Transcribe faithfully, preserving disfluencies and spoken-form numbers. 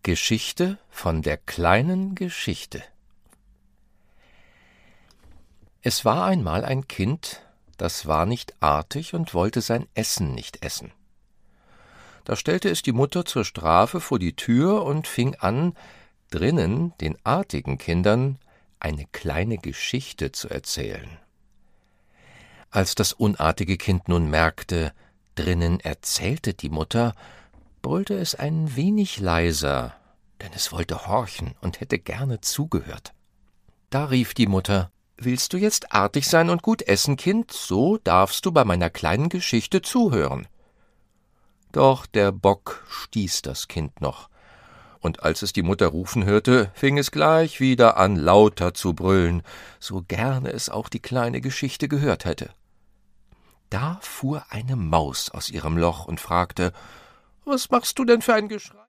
Geschichte von der kleinen Geschichte. Es war einmal ein Kind, das war nicht artig und wollte sein Essen nicht essen. Da stellte es die Mutter zur Strafe vor die Tür und fing an, drinnen den artigen Kindern eine kleine Geschichte zu erzählen. Als das unartige Kind nun merkte, drinnen erzählte die Mutter, brüllte es ein wenig leiser, denn es wollte horchen und hätte gerne zugehört. Da rief die Mutter: »Willst du jetzt artig sein und gut essen, Kind? So darfst du bei meiner kleinen Geschichte zuhören.« Doch der Bock stieß das Kind noch, und als es die Mutter rufen hörte, fing es gleich wieder an, lauter zu brüllen, so gerne es auch die kleine Geschichte gehört hätte. Da fuhr eine Maus aus ihrem Loch und fragte: »Was machst du denn für ein Geschrei?«